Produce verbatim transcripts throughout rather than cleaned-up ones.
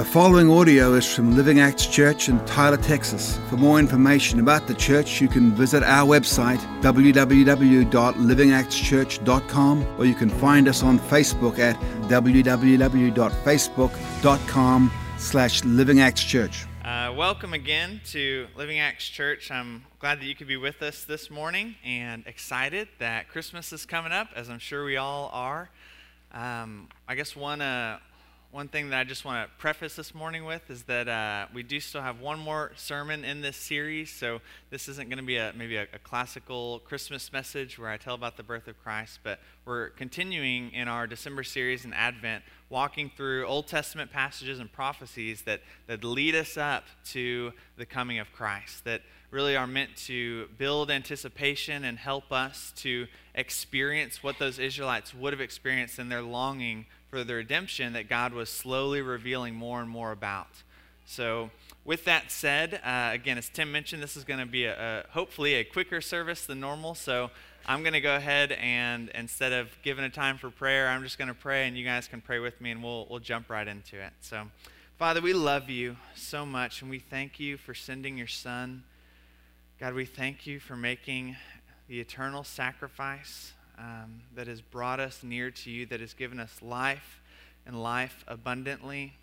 The following audio is from Living Acts Church in Tyler, Texas. For more information about the church, you can visit our website, w w w dot living acts church dot com, or you can find us on Facebook at w w w dot facebook dot com slash living acts church. Uh, welcome again to Living Acts Church. I'm glad that you could be with us this morning and excited that Christmas is coming up, as I'm sure we all are. Um, I guess one uh, one thing that I just want to preface this morning with is that uh, we do still have one more sermon in this series, so this isn't going to be a maybe a, a classical Christmas message where I tell about the birth of Christ, but we're continuing in our December series in Advent, walking through Old Testament passages and prophecies that, that lead us up to the coming of Christ, that really are meant to build anticipation and help us to experience what those Israelites would have experienced in their longing for the redemption that God was slowly revealing more and more about. So with that said, uh, again, as Tim mentioned, this is going to be a, a hopefully a quicker service than normal, so I'm going to go ahead and instead of giving a time for prayer, I'm just going to pray and you guys can pray with me and we'll we'll jump right into it. So, Father, we love you so much and we thank you for sending your Son. God, we thank you for making the eternal sacrifice um, that has brought us near to you, that has given us life and life abundantly.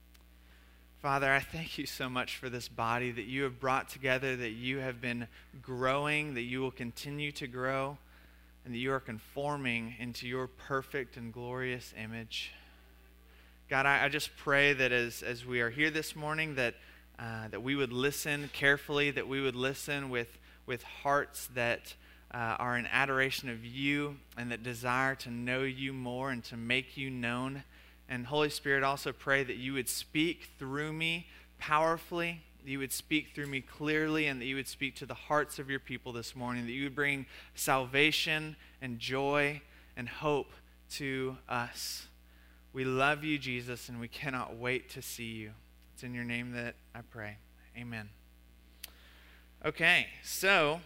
Father, I thank you so much for this body that you have brought together, that you have been growing, that you will continue to grow, and that you are conforming into your perfect and glorious image. God, I, I just pray that as, as we are here this morning, that uh, that we would listen carefully, that we would listen with, with hearts that uh, are in adoration of you and that desire to know you more and to make you known. And Holy Spirit, also pray that you would speak through me powerfully, that you would speak through me clearly, and that you would speak to the hearts of your people this morning, that you would bring salvation and joy and hope to us. We love you, Jesus, and we cannot wait to see you. It's in your name that I pray. Amen. Okay, so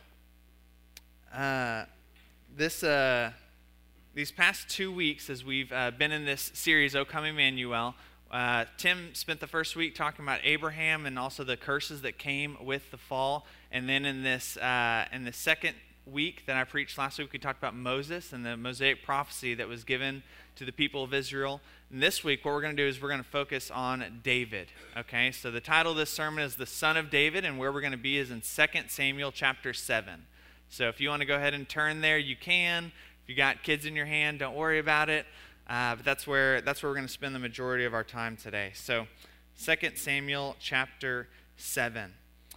uh, this... Uh, These past two weeks, as we've uh, been in this series, O Come Emmanuel, uh, Tim spent the first week talking about Abraham and also the curses that came with the fall. And then in this uh, in the second week that I preached last week, we talked about Moses and the Mosaic prophecy that was given to the people of Israel. And this week, what we're going to do is we're going to focus on David. Okay, so the title of this sermon is The Son of David, and where we're going to be is in Second Samuel chapter seven. So if you want to go ahead and turn there, you can. If you got kids in your hand, don't worry about it. Uh, but that's where that's where we're going to spend the majority of our time today. So, Second Samuel chapter seven.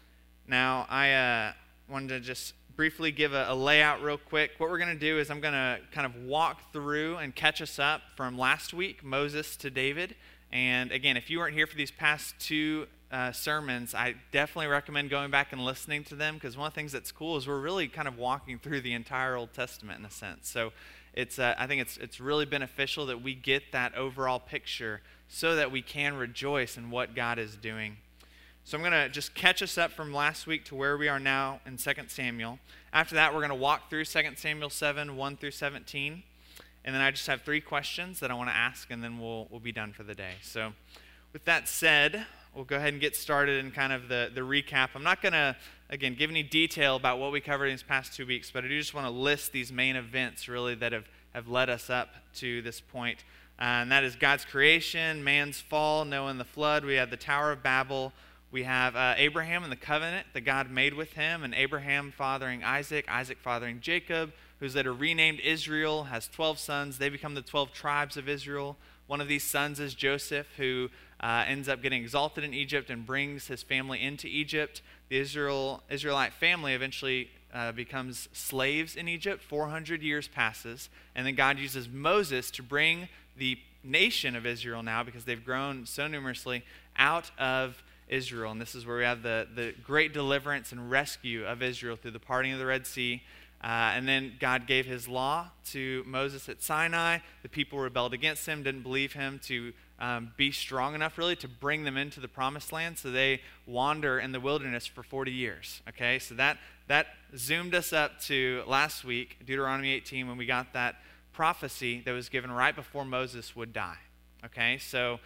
Now, I uh, wanted to just briefly give a, a layout real quick. What we're going to do is I'm going to kind of walk through and catch us up from last week, Moses to David. And again, if you weren't here for these past two Uh, sermons, I definitely recommend going back and listening to them, because one of the things that's cool is we're really kind of walking through the entire Old Testament in a sense. So it's uh, I think it's it's really beneficial that we get that overall picture so that we can rejoice in what God is doing. So I'm going to just catch us up from last week to where we are now in Second Samuel. After that, we're going to walk through Second Samuel seven, one through seventeen. And then I just have three questions that I want to ask, and then we'll we'll be done for the day. So with that said, we'll go ahead and get started in kind of the, the recap. I'm not going to, again, give any detail about what we covered in these past two weeks, but I do just want to list these main events, really, that have, have led us up to this point. Uh, and that is God's creation, man's fall, Noah and the flood. We have the Tower of Babel. We have uh, Abraham and the covenant that God made with him, and Abraham fathering Isaac, Isaac fathering Jacob, who's later renamed Israel, has twelve sons. They become the twelve tribes of Israel. One of these sons is Joseph, who uh, ends up getting exalted in Egypt and brings his family into Egypt. The Israel Israelite family eventually uh, becomes slaves in Egypt. four hundred years passes, and then God uses Moses to bring the nation of Israel now, because they've grown so numerously, out of Israel. And this is where we have the, the great deliverance and rescue of Israel through the parting of the Red Sea. Uh, and then God gave his law to Moses at Sinai. The people rebelled against him, didn't believe him to um, be strong enough really to bring them into the promised land. So they wander in the wilderness for forty years. Okay, so that, that zoomed us up to last week, Deuteronomy eighteen, when we got that prophecy that was given right before Moses would die. Okay, so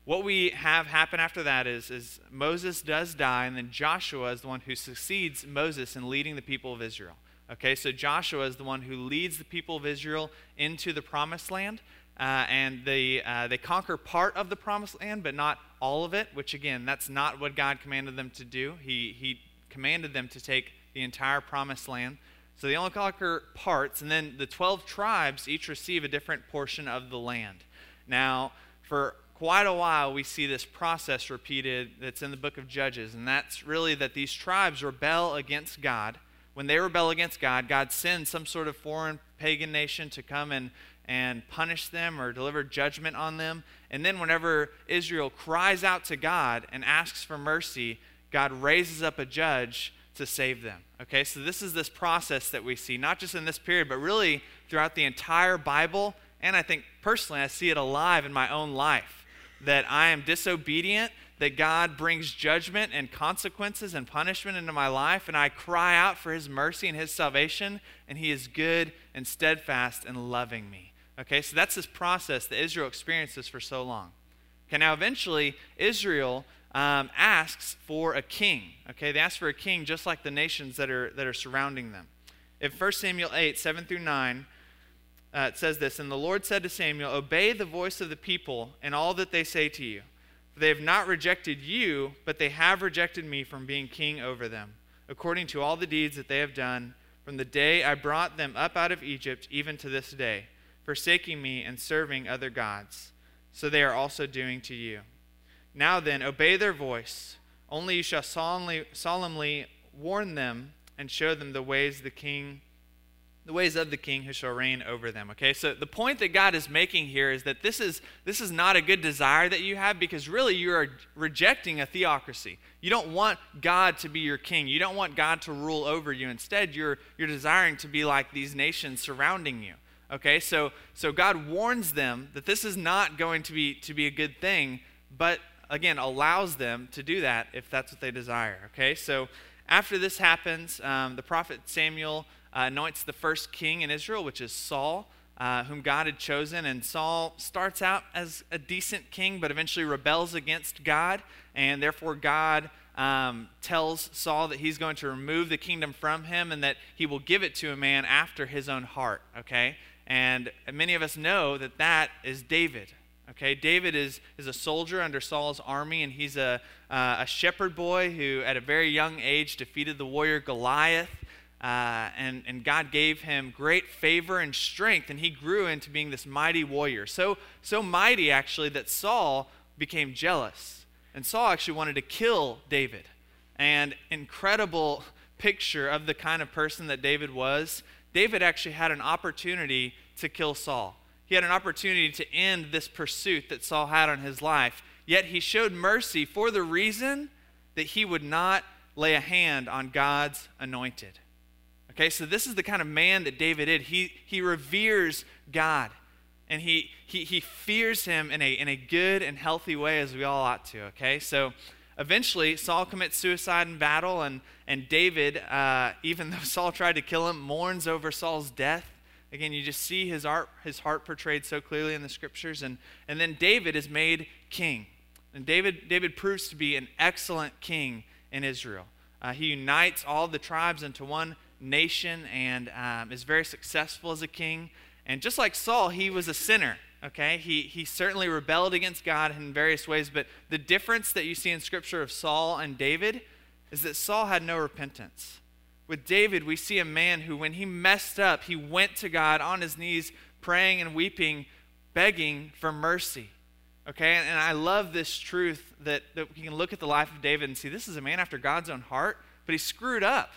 what we have happen after that is, is Moses does die, and then Joshua is the one who succeeds Moses in leading the people of Israel. Okay, so Joshua is the one who leads the people of Israel into the promised land, uh, and they, uh, they conquer part of the promised land, but not all of it, which again, that's not what God commanded them to do. He, he commanded them to take the entire promised land. So they only conquer parts, and then the twelve tribes each receive a different portion of the land. Now, for quite a while, we see this process repeated that's in the book of Judges, and that's really that these tribes rebel against God. When they rebel against God, God sends some sort of foreign pagan nation to come and, and punish them or deliver judgment on them. And then whenever Israel cries out to God and asks for mercy, God raises up a judge to save them. Okay, so this is this process that we see, not just in this period, but really throughout the entire Bible. And I think personally, I see it alive in my own life, that I am disobedient, that God brings judgment and consequences and punishment into my life, and I cry out for his mercy and his salvation, and he is good and steadfast and loving me. Okay, so that's this process that Israel experiences for so long. Okay, now eventually Israel um, asks for a king. Okay, they ask for a king just like the nations that are, that are surrounding them. In First Samuel eight, seven through nine, uh, it says this, "And the Lord said to Samuel, obey the voice of the people and all that they say to you. They have not rejected you, but they have rejected me from being king over them, according to all the deeds that they have done from the day I brought them up out of Egypt, even to this day, forsaking me and serving other gods. So they are also doing to you. Now then, obey their voice. Only you shall solemnly, solemnly warn them and show them the ways the king the ways of the king who shall reign over them." Okay, so the point that God is making here is that this is this is not a good desire that you have, because really you are rejecting a theocracy. You don't want God to be your king. You don't want God to rule over you. Instead, you're you're desiring to be like these nations surrounding you. Okay, so so God warns them that this is not going to be to be a good thing, but again allows them to do that if that's what they desire. Okay, so after this happens, um, the prophet Samuel Uh, anoints the first king in Israel, which is Saul, uh, whom God had chosen. And Saul starts out as a decent king, but eventually rebels against God. And therefore God um, tells Saul that he's going to remove the kingdom from him and that he will give it to a man after his own heart. Okay? And many of us know that that is David. Okay? David is, is a soldier under Saul's army, and he's a, uh, a shepherd boy who at a very young age defeated the warrior Goliath. Uh, and, and God gave him great favor and strength, and he grew into being this mighty warrior. So, so mighty, actually, that Saul became jealous. And Saul actually wanted to kill David. And incredible picture of the kind of person that David was. David actually had an opportunity to kill Saul. He had an opportunity to end this pursuit that Saul had on his life. Yet he showed mercy for the reason that he would not lay a hand on God's anointed. Okay, so this is the kind of man that David is. He, he reveres God, and he, he, he fears him in a, in a good and healthy way, as we all ought to, okay? So eventually, Saul commits suicide in battle, and, and David, uh, even though Saul tried to kill him, mourns over Saul's death. Again, you just see his, art, his heart portrayed so clearly in the scriptures. And, and then David is made king. And David, David proves to be an excellent king in Israel. Uh, he unites all the tribes into one nation and um, is very successful as a king. And just like Saul, he was a sinner. Okay, he he certainly rebelled against God in various ways, but the difference that you see in Scripture of Saul and David is that Saul had no repentance. With David, we see a man who, when he messed up, he went to God on his knees, praying and weeping, begging for mercy. Okay, and, and I love this truth that, that we can look at the life of David and see this is a man after God's own heart, but he screwed up.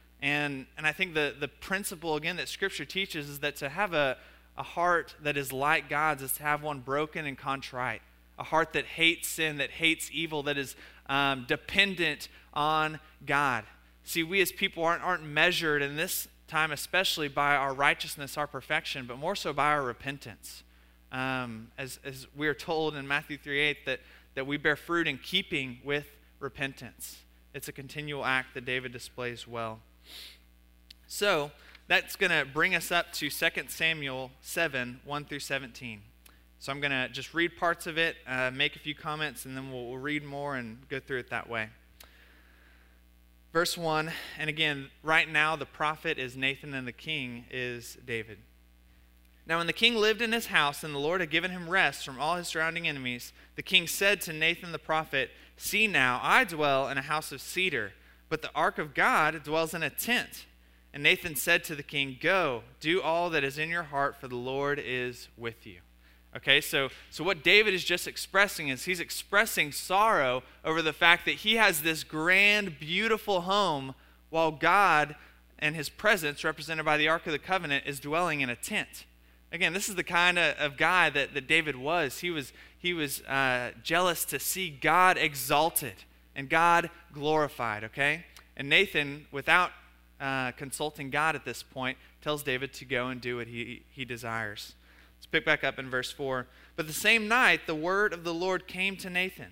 And and I think the, the principle, again, that Scripture teaches is that to have a, a heart that is like God's is to have one broken and contrite. A heart that hates sin, that hates evil, that is um, dependent on God. See, we as people aren't, aren't measured in this time especially by our righteousness, our perfection, but more so by our repentance. Um, as, as we are told in Matthew three eight that, that we bear fruit in keeping with repentance. It's a continual act that David displays well. So that's going to bring us up to Second Samuel seven, one through seventeen. So I'm going to just read parts of it, uh, make a few comments, and then we'll, we'll read more and go through it that way. Verse one, and again, right now the prophet is Nathan and the king is David. Now when the king lived in his house and the Lord had given him rest from all his surrounding enemies, the king said to Nathan the prophet, "See now, I dwell in a house of cedar, but the ark of God dwells in a tent." And Nathan said to the king, "Go, do all that is in your heart, for the Lord is with you." Okay, so, so what David is just expressing is he's expressing sorrow over the fact that he has this grand, beautiful home while God and his presence, represented by the Ark of the Covenant, is dwelling in a tent. Again, this is the kind of, of guy that, that David was. He was, he was uh, jealous to see God exalted and God glorified, okay? And Nathan, without uh, consulting God at this point, tells David to go and do what he, he desires. Let's pick back up in verse four. But the same night, the word of the Lord came to Nathan.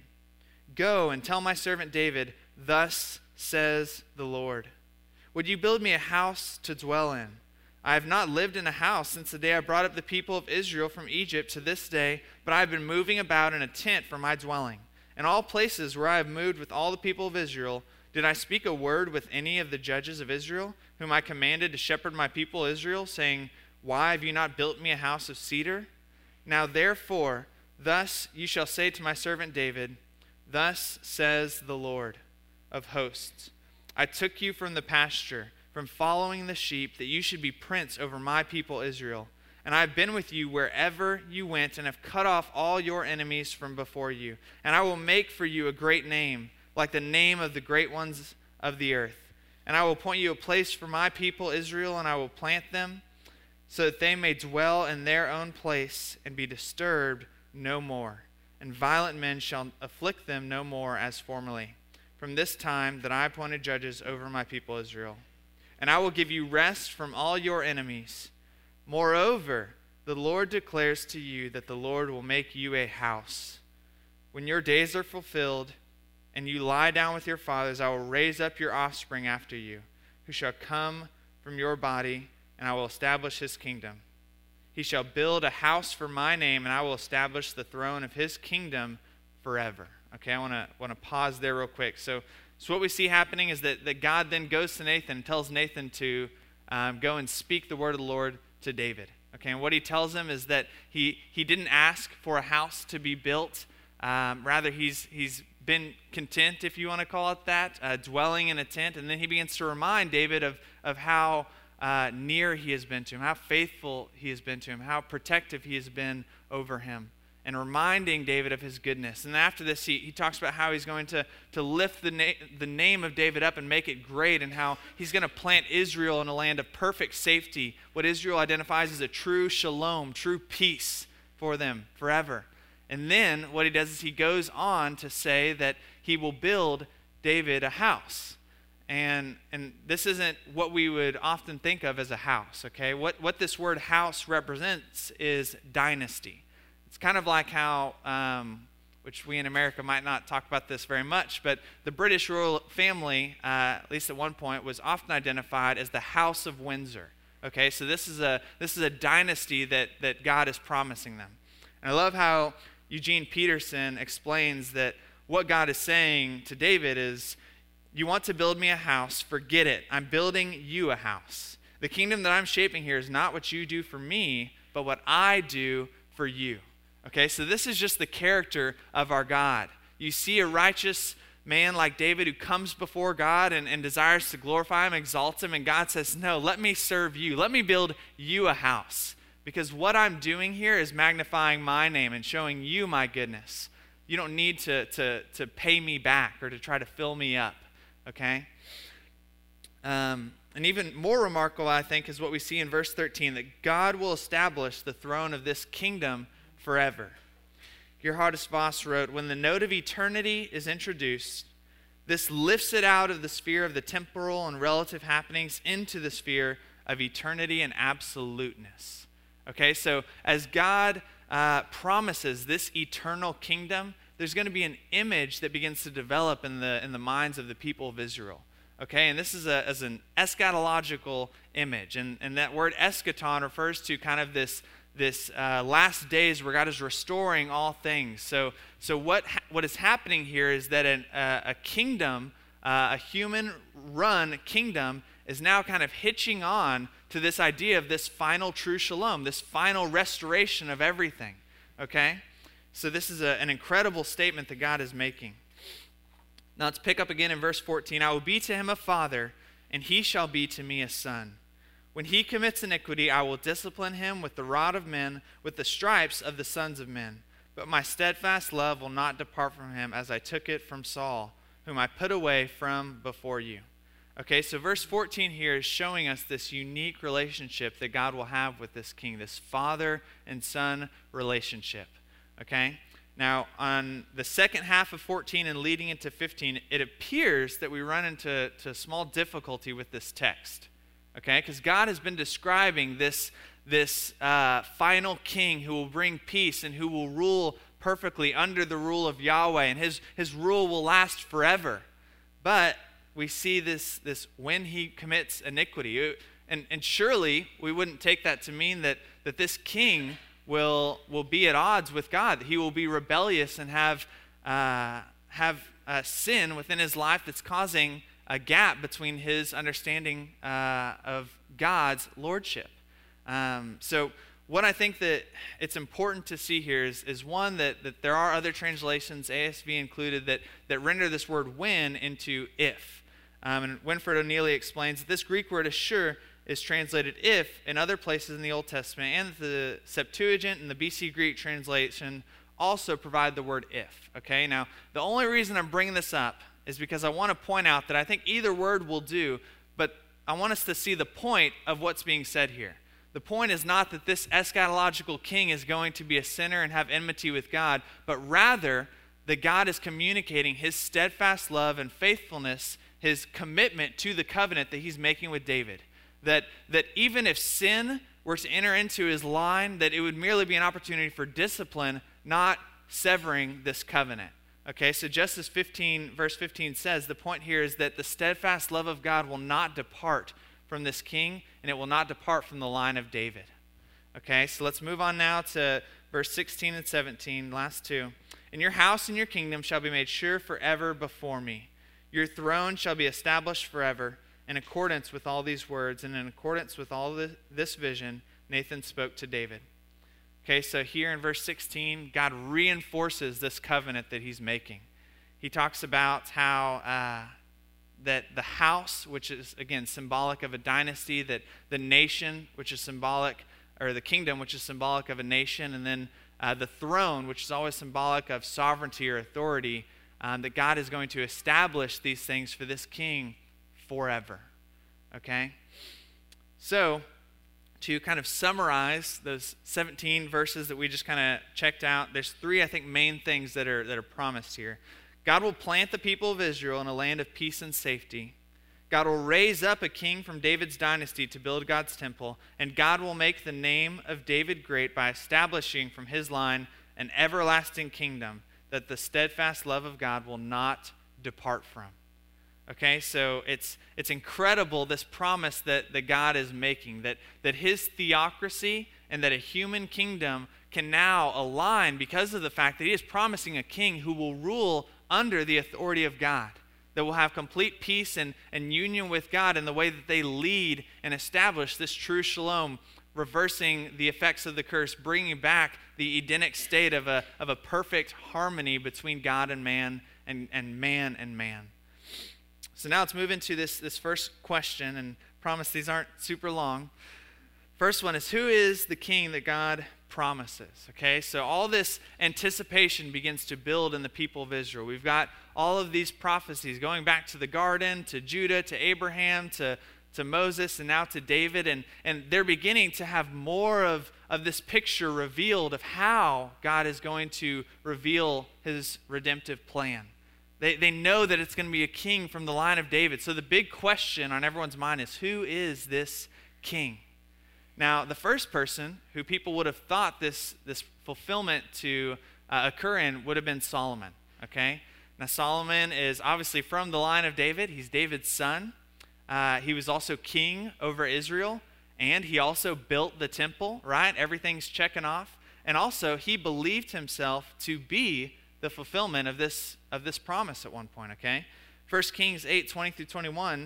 "Go and tell my servant David, thus says the Lord, would you build me a house to dwell in? I have not lived in a house since the day I brought up the people of Israel from Egypt to this day, but I have been moving about in a tent for my dwelling. In all places where I have moved with all the people of Israel, did I speak a word with any of the judges of Israel, whom I commanded to shepherd my people Israel, saying, why have you not built me a house of cedar? Now therefore, thus you shall say to my servant David, thus says the Lord of hosts, I took you from the pasture, from following the sheep, that you should be prince over my people Israel. And I have been with you wherever you went, and have cut off all your enemies from before you. And I will make for you a great name, like the name of the great ones of the earth. And I will appoint you a place for my people Israel, and I will plant them, so that they may dwell in their own place and be disturbed no more. And violent men shall afflict them no more as formerly, from this time that I appointed judges over my people Israel. And I will give you rest from all your enemies. Moreover, the Lord declares to you that the Lord will make you a house. When your days are fulfilled and you lie down with your fathers, I will raise up your offspring after you, who shall come from your body, and I will establish his kingdom. He shall build a house for my name, and I will establish the throne of his kingdom forever. Okay, I want to want to pause there real quick. So, so what we see happening is that, that God then goes to Nathan and tells Nathan to um, go and speak the word of the Lord to David. Okay, and what he tells him is that he, he didn't ask for a house to be built. Um, rather, he's he's been content, if you want to call it that, uh, dwelling in a tent. And then he begins to remind David of, of how Uh, near he has been to him, how faithful he has been to him, how protective he has been over him, and reminding David of his goodness. And after this, he, he talks about how he's going to, to lift the, na- the name of David up and make it great, and how he's going to plant Israel in a land of perfect safety, what Israel identifies as a true shalom, true peace for them forever. And then what he does is he goes on to say that he will build David a house. And and this isn't what we would often think of as a house, okay? What what this word house represents is dynasty. It's kind of like how, um, which we in America might not talk about this very much, but the British royal family, uh, at least at one point, was often identified as the House of Windsor. Okay, so this is a this is a dynasty that that God is promising them. And I love how Eugene Peterson explains that what God is saying to David is, you want to build me a house, forget it. I'm building you a house. The kingdom that I'm shaping here is not what you do for me, but what I do for you. Okay, so this is just the character of our God. You see a righteous man like David who comes before God and, and desires to glorify him, exalt him, and God says, no, let me serve you. Let me build you a house. Because what I'm doing here is magnifying my name and showing you my goodness. You don't need to, to, to pay me back or to try to fill me up. Okay? Um, and even more remarkable, I think, is what we see in verse thirteen, that God will establish the throne of this kingdom forever. Gerhardus Voss wrote, when the note of eternity is introduced, this lifts it out of the sphere of the temporal and relative happenings into the sphere of eternity and absoluteness. Okay, so as God uh, promises this eternal kingdom, there's going to be an image that begins to develop in the in the minds of the people of Israel. Okay, and this is a, as an eschatological image. And, and that word eschaton refers to kind of this, this uh, last days where God is restoring all things. So, so what ha- what is happening here is that an, uh, a kingdom, uh, a human-run kingdom, is now kind of hitching on to this idea of this final true shalom, this final restoration of everything. Okay, so this is a, an incredible statement that God is making. Now let's pick up again in verse fourteen. I will be to him a father, and he shall be to me a son. When he commits iniquity, I will discipline him with the rod of men, with the stripes of the sons of men. But my steadfast love will not depart from him, as I took it from Saul, whom I put away from before you. Okay, so verse fourteen here is showing us this unique relationship that God will have with this king, this father and son relationship. Okay, now on the second half of fourteen and leading into fifteen, it appears that we run into to small difficulty with this text. Okay, because God has been describing this, this uh, final king who will bring peace and who will rule perfectly under the rule of Yahweh, and his, his rule will last forever. But we see this, this when he commits iniquity. And, and surely we wouldn't take that to mean that, that this king will, will be at odds with God. He will be rebellious and have, uh, have uh, sin within his life that's causing a gap between his understanding uh, of God's lordship. Um, so what I think that it's important to see here is, is one, that, that there are other translations, A S V included, that, that render this word when into if. Um, and Winford O'Neely explains that this Greek word assure is translated if in other places in the Old Testament, and the Septuagint and the B C Greek translation also provide the word if. Okay, now the only reason I'm bringing this up is because I want to point out that I think either word will do, but I want us to see the point of what's being said here. The point is not that this eschatological king is going to be a sinner and have enmity with God, but rather that God is communicating his steadfast love and faithfulness, his commitment to the covenant that he's making with David. That, that even if sin were to enter into his line, that it would merely be an opportunity for discipline, not severing this covenant. Okay, so just as fifteen, verse fifteen says, the point here is that the steadfast love of God will not depart from this king, and it will not depart from the line of David. Okay, so let's move on now to verse sixteen and seventeen, last two. And your house and your kingdom shall be made sure forever before me. Your throne shall be established forever. In accordance with all these words and in accordance with all this vision, Nathan spoke to David. Okay, so here in verse sixteen, God reinforces this covenant that he's making. He talks about how uh, that the house, which is, again, symbolic of a dynasty, that the nation, which is symbolic, or the kingdom, which is symbolic of a nation, and then uh, the throne, which is always symbolic of sovereignty or authority, um, that God is going to establish these things for this king forever. Okay? So, to kind of summarize those seventeen verses that we just kind of checked out, there's three, I think, main things that are that are promised here. God will plant the people of Israel in a land of peace and safety. God will raise up a king from David's dynasty to build God's temple, and God will make the name of David great by establishing from his line an everlasting kingdom that the steadfast love of God will not depart from. Okay, so it's it's incredible, this promise that, that God is making, that, that his theocracy and that a human kingdom can now align because of the fact that he is promising a king who will rule under the authority of God, that will have complete peace and, and union with God in the way that they lead and establish this true shalom, reversing the effects of the curse, bringing back the Edenic state of a, of a perfect harmony between God and man and, and man and man. So now let's move into this, this first question, and promise these aren't super long. First one is, who is the king that God promises? Okay, so all this anticipation begins to build in the people of Israel. We've got all of these prophecies going back to the garden, to Judah, to Abraham, to, to Moses, and now to David, and, and they're beginning to have more of, of this picture revealed of how God is going to reveal his redemptive plan. They, they know that it's going to be a king from the line of David. So the big question on everyone's mind is, who is this king? Now, the first person who people would have thought this, this fulfillment to uh, occur in would have been Solomon. Okay? Now, Solomon is obviously from the line of David. He's David's son. Uh, he was also king over Israel. And he also built the temple, right? Everything's checking off. And also, he believed himself to be the fulfillment of this, of this promise at one point, okay? First Kings eight, twenty through twenty-one,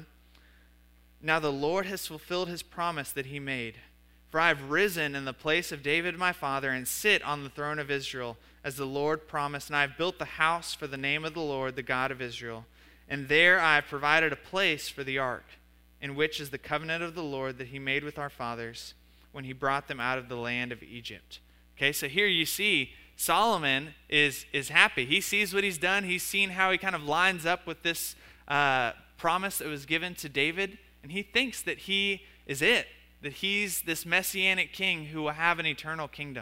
now the Lord has fulfilled his promise that he made. For I have risen in the place of David my father and sit on the throne of Israel, as the Lord promised. And I have built the house for the name of the Lord, the God of Israel. And there I have provided a place for the ark, in which is the covenant of the Lord that he made with our fathers when he brought them out of the land of Egypt. Okay, so here you see Solomon is, is happy. He sees what he's done. He's seen how he kind of lines up with this uh, promise that was given to David. And he thinks that he is it, that he's this messianic king who will have an eternal kingdom.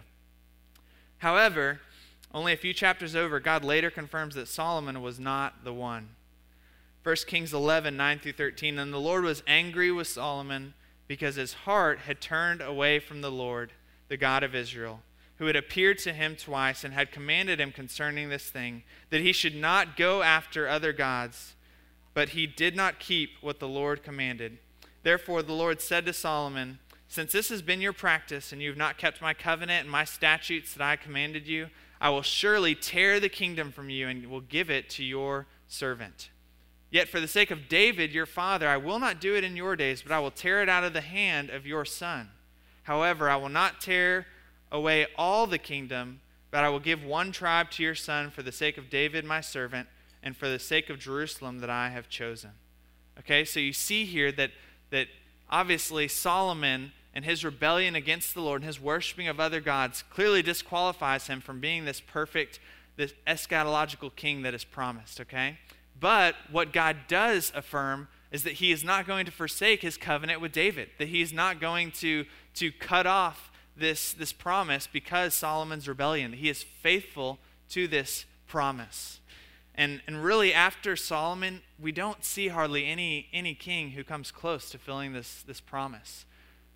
However, only a few chapters over, God later confirms that Solomon was not the one. First Kings eleven, nine through thirteen, and the Lord was angry with Solomon because his heart had turned away from the Lord, the God of Israel, who had appeared to him twice and had commanded him concerning this thing, that he should not go after other gods. But he did not keep what the Lord commanded. Therefore the Lord said to Solomon, since this has been your practice, and you have not kept my covenant and my statutes that I commanded you, I will surely tear the kingdom from you and will give it to your servant. Yet for the sake of David, your father, I will not do it in your days, but I will tear it out of the hand of your son. However, I will not tear away all the kingdom, but I will give one tribe to your son for the sake of David, my servant, and for the sake of Jerusalem that I have chosen. Okay, so you see here that, that obviously Solomon and his rebellion against the Lord and his worshiping of other gods clearly disqualifies him from being this perfect, this eschatological king that is promised, okay? But what God does affirm is that he is not going to forsake his covenant with David, that he is not going to, to cut off this, this promise because Solomon's rebellion, that he is faithful to this promise. And, and really, after Solomon, we don't see hardly any, any king who comes close to filling this, this promise.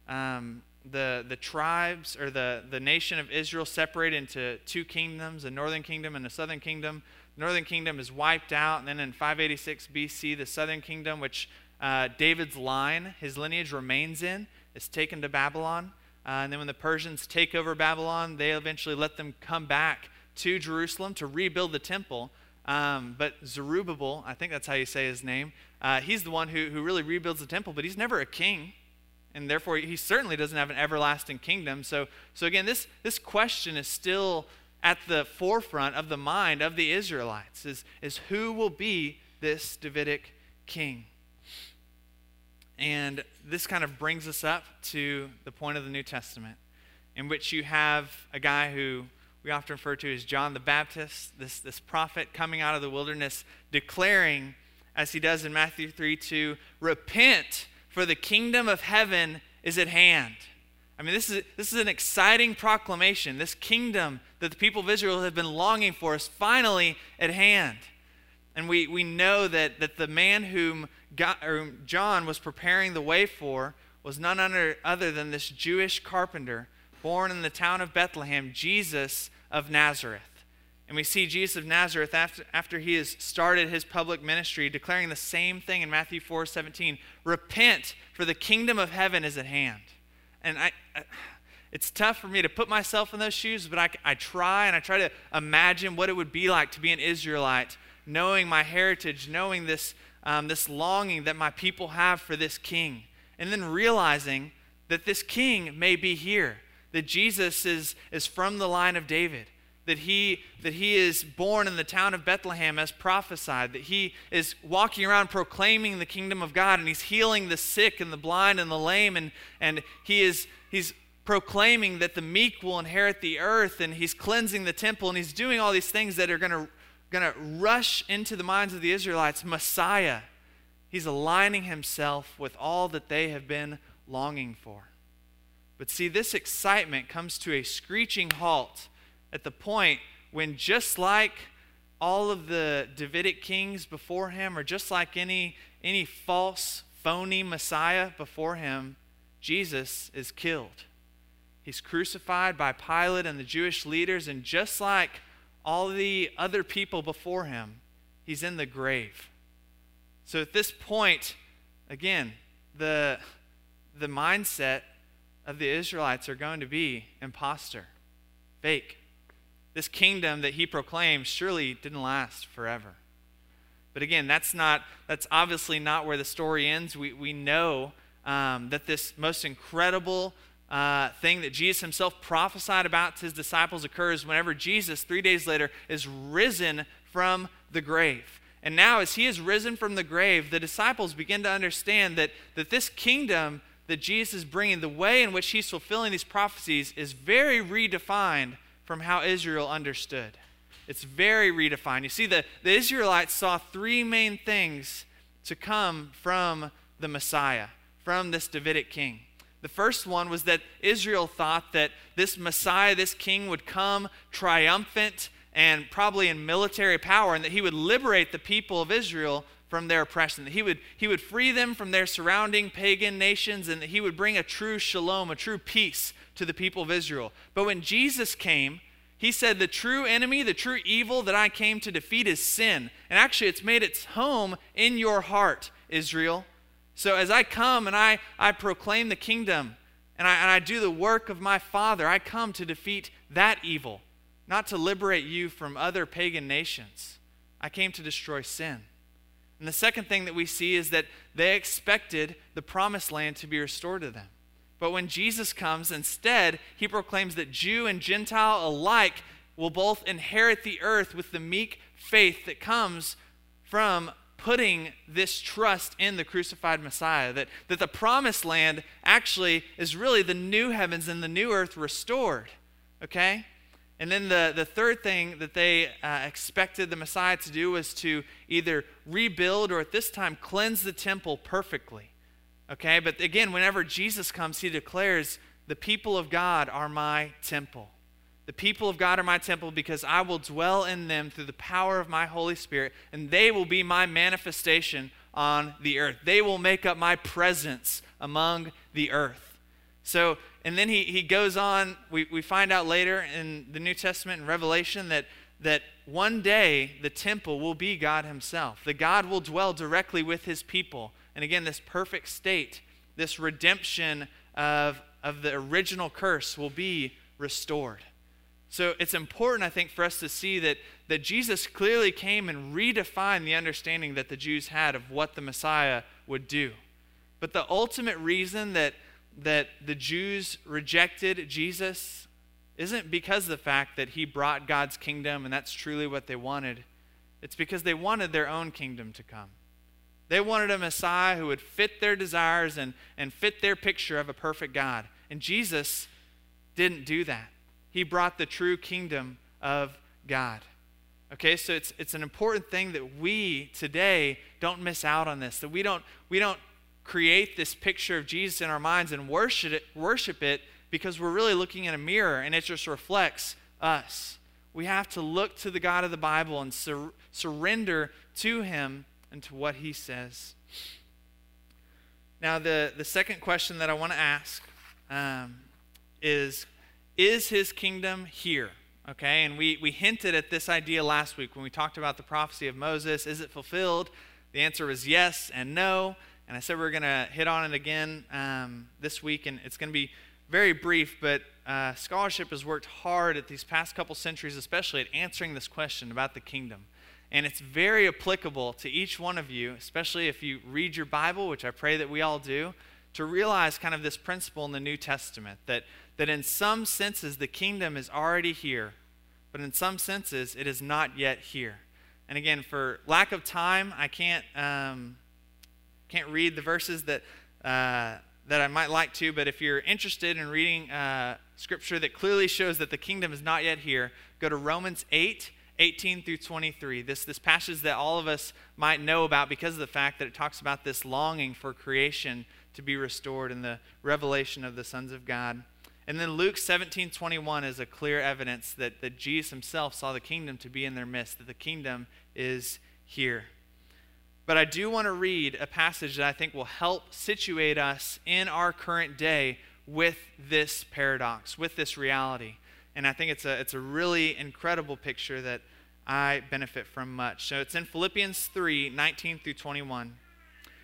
Um, the, the tribes, or the, the nation of Israel, separated into two kingdoms, a northern kingdom and a southern kingdom. The northern kingdom is wiped out, and then in five eighty-six B C, the southern kingdom, which uh, David's line, his lineage remains in, is taken to Babylon. Uh, and then when the Persians take over Babylon, they eventually let them come back to Jerusalem to rebuild the temple. Um, but Zerubbabel, I think that's how you say his name, uh, he's the one who, who really rebuilds the temple, but he's never a king. And therefore, he certainly doesn't have an everlasting kingdom. So, so again, this, this question is still at the forefront of the mind of the Israelites, is, is who will be this Davidic king? And this kind of brings us up to the point of the New Testament, in which you have a guy who we often refer to as John the Baptist, this, this prophet coming out of the wilderness, declaring, as he does in Matthew three two, repent, for the kingdom of heaven is at hand. I mean, this is, this is an exciting proclamation. This kingdom that the people of Israel have been longing for is finally at hand. And we, we know that, that the man whom God, or John was preparing the way for was none other, other than this Jewish carpenter born in the town of Bethlehem, Jesus of Nazareth. And we see Jesus of Nazareth after, after he has started his public ministry, declaring the same thing in Matthew four seventeen. Repent, for the kingdom of heaven is at hand. And I, I it's tough for me to put myself in those shoes, but I, I try, and I try to imagine what it would be like to be an Israelite, knowing my heritage, knowing this, um, this longing that my people have for this king, and then realizing that this king may be here, that Jesus is, is from the line of David, that he, that he is born in the town of Bethlehem as prophesied, that he is walking around proclaiming the kingdom of God, and he's healing the sick and the blind and the lame, and, and he is he's proclaiming that the meek will inherit the earth, and he's cleansing the temple, and he's doing all these things that are going to going to rush into the minds of the Israelites. Messiah. He's aligning himself with all that they have been longing for. But see, this excitement comes to a screeching halt at the point when, just like all of the Davidic kings before him, or just like any, any false, phony Messiah before him, Jesus is killed. He's crucified by Pilate and the Jewish leaders, and just like all the other people before him, he's in the grave. So at this point, again, the, the mindset of the Israelites are going to be imposter, fake. This kingdom that he proclaimed surely didn't last forever. But again, that's not that's obviously not where the story ends. We we know um, that this most incredible uh, thing that Jesus himself prophesied about to his disciples occurs whenever Jesus, three days later, is risen from the grave. And now, as he is risen from the grave, the disciples begin to understand that, that this kingdom that Jesus is bringing, the way in which he's fulfilling these prophecies, is very redefined from how Israel understood. It's very redefined. You see, the, the Israelites saw three main things to come from the Messiah, from this Davidic king. The first one was that Israel thought that this Messiah, this king, would come triumphant and probably in military power, and that he would liberate the people of Israel from their oppression, that he would, he would free them from their surrounding pagan nations, and that he would bring a true shalom, a true peace to the people of Israel. But when Jesus came, he said, the true enemy, the true evil that I came to defeat is sin. And actually, it's made its home in your heart, Israel. So as I come and I, I proclaim the kingdom, and I, and I do the work of my Father, I come to defeat that evil, not to liberate you from other pagan nations. I came to destroy sin. And the second thing that we see is that they expected the promised land to be restored to them. But when Jesus comes, instead, he proclaims that Jew and Gentile alike will both inherit the earth with the meek faith that comes from putting this trust in the crucified Messiah. That, that the promised land actually is really the new heavens and the new earth restored. Okay? And then the, the third thing that they uh, expected the Messiah to do was to either rebuild or at this time cleanse the temple perfectly. Okay, but again, whenever Jesus comes, he declares, the people of God are my temple. The people of God are my temple because I will dwell in them through the power of my Holy Spirit, and they will be my manifestation on the earth. They will make up my presence among the earth. So, and then he, he goes on, we, we find out later in the New Testament and Revelation that, that one day the temple will be God himself. That God will dwell directly with his people. And again, this perfect state, this redemption of, of the original curse will be restored. So it's important, I think, for us to see that, that Jesus clearly came and redefined the understanding that the Jews had of what the Messiah would do. But the ultimate reason that that the Jews rejected Jesus isn't because of the fact that he brought God's kingdom and that's truly what they wanted. It's because they wanted their own kingdom to come. They wanted a Messiah who would fit their desires and, and fit their picture of a perfect God. And Jesus didn't do that. He brought the true kingdom of God. Okay, so it's it's an important thing that we today don't miss out on this, that we don't we don't create this picture of Jesus in our minds and worship it, worship it because we're really looking in a mirror and it just reflects us. We have to look to the God of the Bible and sur- surrender to him and to what he says. Now, the, the second question that I want to ask um, is, is his kingdom here? Okay, and we, we hinted at this idea last week when we talked about the prophecy of Moses. Is it fulfilled? The answer was yes and no. And I said we we're going to hit on it again um, this week, and it's going to be very brief, but uh, scholarship has worked hard at these past couple centuries, especially at answering this question about the kingdom. And it's very applicable to each one of you, especially if you read your Bible, which I pray that we all do, to realize kind of this principle in the New Testament, that, that in some senses the kingdom is already here, but in some senses it is not yet here. And again, for lack of time, I can't... Um, Can't read the verses that uh, that I might like to, but if you're interested in reading uh, scripture that clearly shows that the kingdom is not yet here, go to Romans eight, eighteen through twenty-three. This, this passage that all of us might know about because of the fact that it talks about this longing for creation to be restored and the revelation of the sons of God. And then Luke seventeen, twenty-one is a clear evidence that, that Jesus himself saw the kingdom to be in their midst, that the kingdom is here. But I do want to read a passage that I think will help situate us in our current day with this paradox, with this reality. And I think it's a, it's a really incredible picture that I benefit from much. So it's in Philippians three, nineteen through twenty-one.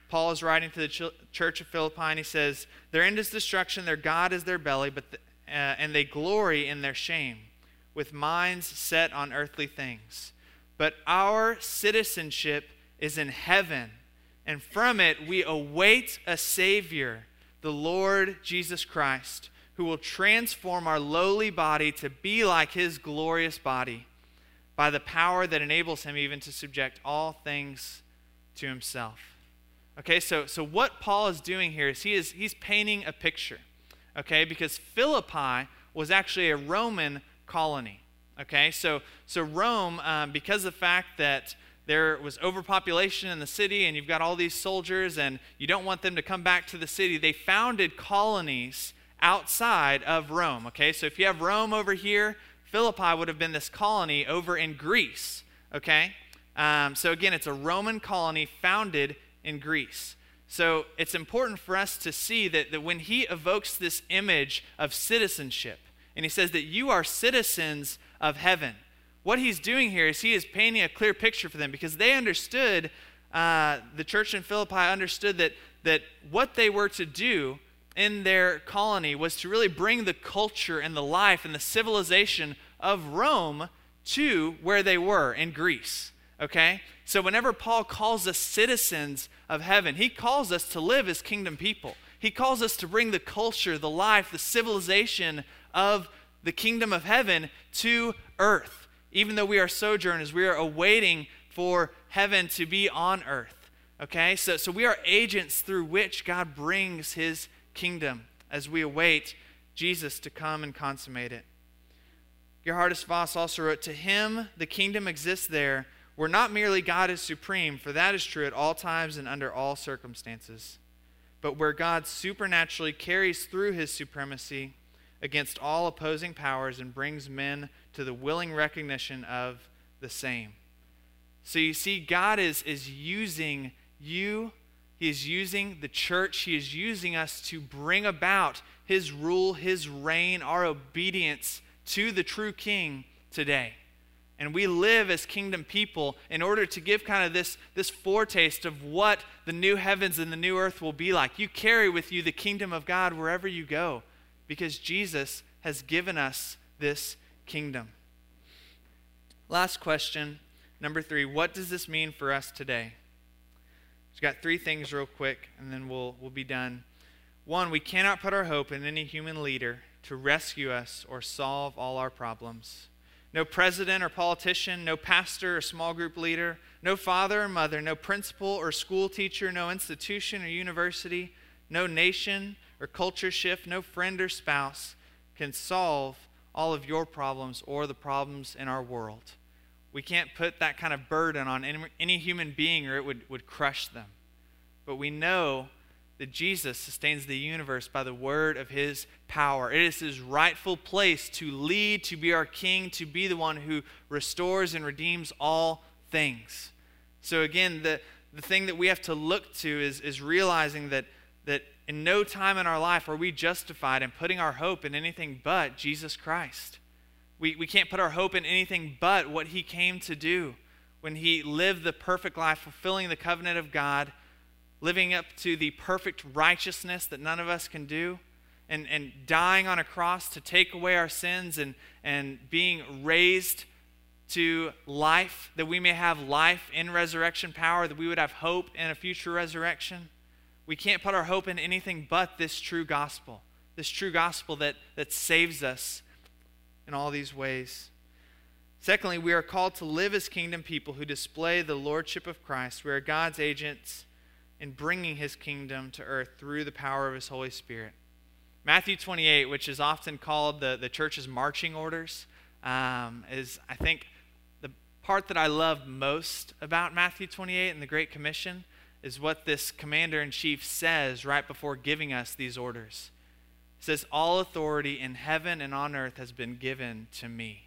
Paul is writing to the ch- church of Philippi, and he says, their end is destruction, their God is their belly, but the, uh, and they glory in their shame, with minds set on earthly things. But our citizenship is in heaven, and from it we await a Savior, the Lord Jesus Christ, who will transform our lowly body to be like his glorious body by the power that enables him even to subject all things to himself. Okay, so, so what Paul is doing here is he is he's painting a picture, okay, because Philippi was actually a Roman colony. Okay, so so Rome, um, because of the fact that there was overpopulation in the city and you've got all these soldiers and you don't want them to come back to the city, they founded colonies outside of Rome. Okay, so if you have Rome over here, Philippi would have been this colony over in Greece. Okay, um, so again, it's a Roman colony founded in Greece. So it's important for us to see that, that when he evokes this image of citizenship, and he says that you are citizens of heaven, what he's doing here is he is painting a clear picture for them, because they understood, uh, the church in Philippi understood that, that what they were to do in their colony was to really bring the culture and the life and the civilization of Rome to where they were in Greece. Okay? So whenever Paul calls us citizens of heaven, he calls us to live as kingdom people. He calls us to bring the culture, the life, the civilization of the kingdom of heaven to earth. Even though we are sojourners, we are awaiting for heaven to be on earth. Okay? So, so we are agents through which God brings his kingdom as we await Jesus to come and consummate it. Gerhardus Voss also wrote, to him the kingdom exists there, where not merely God is supreme, for that is true at all times and under all circumstances, but where God supernaturally carries through his supremacy against all opposing powers and brings men to the willing recognition of the same. So you see, God is, is using you, he is using the church, he is using us to bring about his rule, his reign, our obedience to the true King today. And we live as kingdom people in order to give kind of this, this foretaste of what the new heavens and the new earth will be like. You carry with you the kingdom of God wherever you go, because Jesus has given us this kingdom. Last question, number three, what does this mean for us today? We've got three things real quick, and then we'll, we'll be done. One, we cannot put our hope in any human leader to rescue us or solve all our problems. No president or politician, no pastor or small group leader, no father or mother, no principal or school teacher, no institution or university, no nation or culture shift, no friend or spouse can solve all of your problems or the problems in our world. We can't put that kind of burden on any, any human being, or it would, would crush them. But we know that Jesus sustains the universe by the word of his power. It is his rightful place to lead, to be our king, to be the one who restores and redeems all things. So again, the, the thing that we have to look to is, is realizing that, that in no time in our life are we justified in putting our hope in anything but Jesus Christ. We, we can't put our hope in anything but what he came to do when he lived the perfect life, fulfilling the covenant of God, living up to the perfect righteousness that none of us can do, and, and dying on a cross to take away our sins, and, and being raised to life, that we may have life in resurrection power, that we would have hope in a future resurrection. We can't put our hope in anything but this true gospel, this true gospel that, that saves us in all these ways. Secondly, we are called to live as kingdom people who display the lordship of Christ. We are God's agents in bringing his kingdom to earth through the power of his Holy Spirit. Matthew twenty-eight, which is often called the, the church's marching orders, um, is, I think, the part that I love most about Matthew twenty-eight and the Great Commission is what this commander-in-chief says right before giving us these orders. It says, all authority in heaven and on earth has been given to me.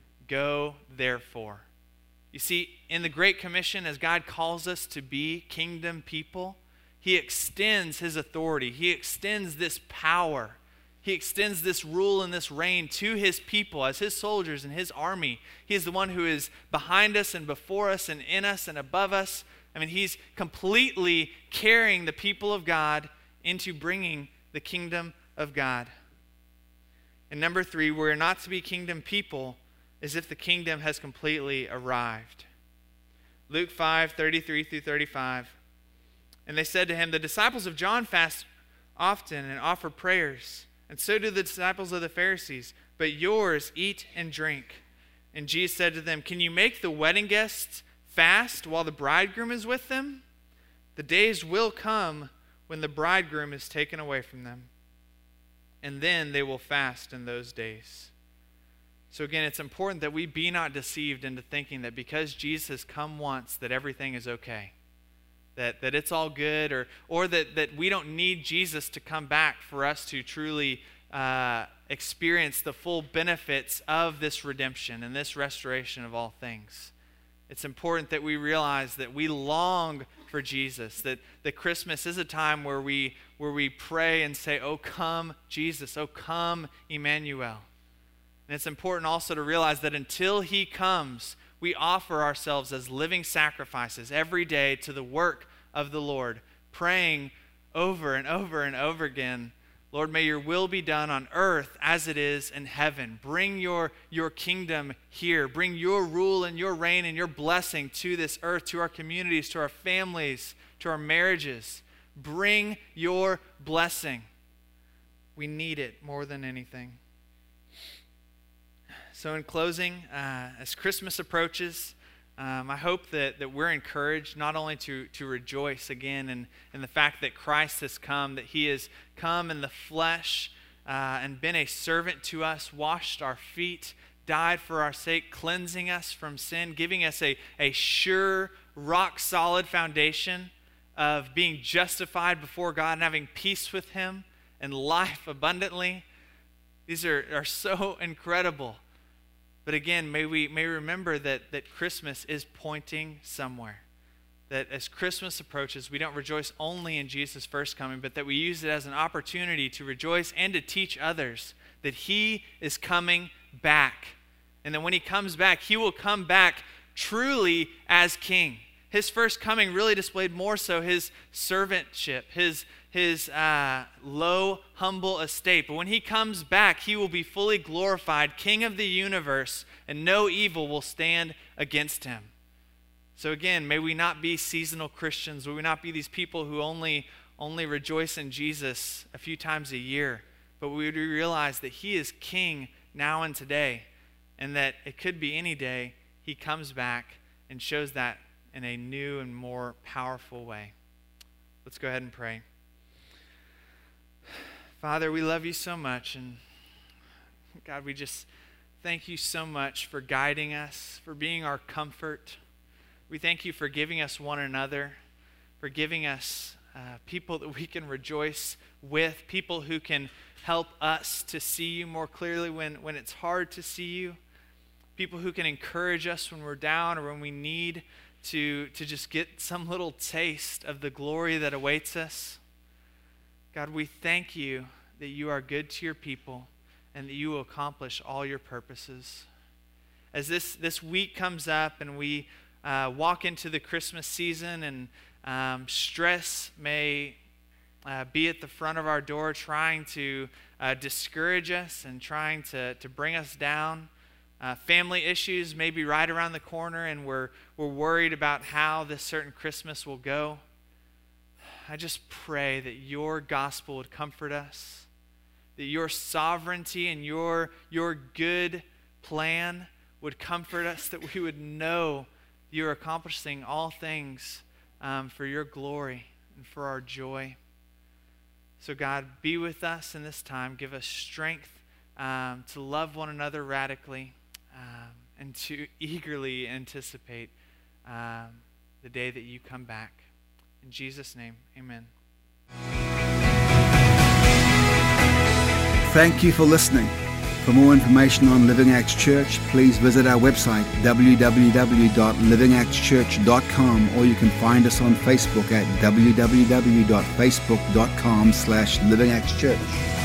Go, therefore. You see, in the Great Commission, as God calls us to be kingdom people, he extends his authority. He extends this power. He extends this rule and this reign to his people as his soldiers and his army. He is the one who is behind us and before us and in us and above us, I mean, he's completely carrying the people of God into bringing the kingdom of God. And number three, we're not to be kingdom people as if the kingdom has completely arrived. Luke five, thirty-three through thirty-five. And they said to him, the disciples of John fast often and offer prayers, and so do the disciples of the Pharisees, but yours eat and drink. And Jesus said to them, can you make the wedding guests fast while the bridegroom is with them? The days will come when the bridegroom is taken away from them, and then they will fast in those days. So again, it's important that we be not deceived into thinking that because Jesus has come once, that everything is okay. That, that it's all good, or, or that, that we don't need Jesus to come back for us to truly uh, experience the full benefits of this redemption and this restoration of all things. It's important that we realize that we long for Jesus, that, that Christmas is a time where we, where we pray and say, oh, come Jesus, oh, come Emmanuel. And it's important also to realize that until he comes, we offer ourselves as living sacrifices every day to the work of the Lord, praying over and over and over again, Lord, may your will be done on earth as it is in heaven. Bring your, your kingdom here. Bring your rule and your reign and your blessing to this earth, to our communities, to our families, to our marriages. Bring your blessing. We need it more than anything. So in closing, uh, as Christmas approaches, um, I hope that, that we're encouraged not only to, to rejoice again in, in the fact that Christ has come, that he has come in the flesh uh, and been a servant to us, washed our feet, died for our sake, cleansing us from sin, giving us a, a sure, rock-solid foundation of being justified before God and having peace with him and life abundantly. These are, are so incredible. But again, may we may remember that, that Christmas is pointing somewhere. That as Christmas approaches, we don't rejoice only in Jesus' first coming, but that we use it as an opportunity to rejoice and to teach others that he is coming back. And that when he comes back, he will come back truly as king. His first coming really displayed more so his servantship, his his uh, low, humble estate. But when he comes back, he will be fully glorified, King of the universe, and no evil will stand against him. So again, may we not be seasonal Christians. May we not be these people who only, only rejoice in Jesus a few times a year. But we would realize that he is King now and today, and that it could be any day he comes back and shows that in a new and more powerful way. Let's go ahead and pray. Father, we love you so much, and God, we just thank you so much for guiding us, for being our comfort. We thank you for giving us one another, for giving us uh, people that we can rejoice with, people who can help us to see you more clearly when, when it's hard to see you, people who can encourage us when we're down or when we need to, to just get some little taste of the glory that awaits us. God, we thank you that you are good to your people and that you will accomplish all your purposes. As this, this week comes up and we uh, walk into the Christmas season, and um, stress may uh, be at the front of our door trying to uh, discourage us and trying to, to bring us down. Uh, family issues may be right around the corner, and we're, we're worried about how this certain Christmas will go. I just pray that your gospel would comfort us, that your sovereignty and your, your good plan would comfort us, that we would know you're accomplishing all things um, for your glory and for our joy. So God, be with us in this time. Give us strength um, to love one another radically um, and to eagerly anticipate um, the day that you come back. In Jesus' name, amen. Thank you for listening. For more information on Living Acts Church, please visit our website, w w w dot living acts church dot com, or you can find us on Facebook at w w w dot facebook dot com slash living acts church.